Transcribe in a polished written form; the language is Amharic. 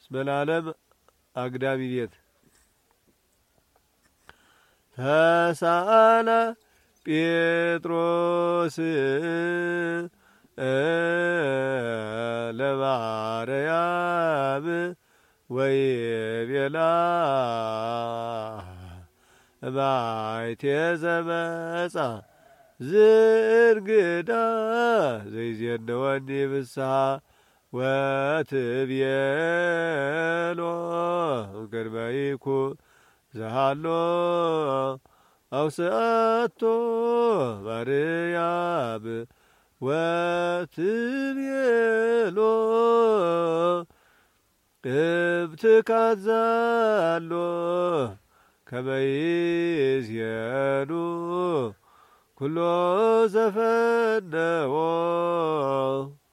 እስመላለም አግዳሚ ቤት ተሳለ ጴጥሮስ ለማርያም ወይቤላ ባይቴ ዘመጻ ዝንግዳ ዘይዜነወኒ ብስሓ ወትቤሎ ቅድመይኩ ዘሃሎ አውስአቶ ማርያም ወትቤሎ እብትካዛሎ ከመይዝየኑ ኩሎ ዘፈነዎ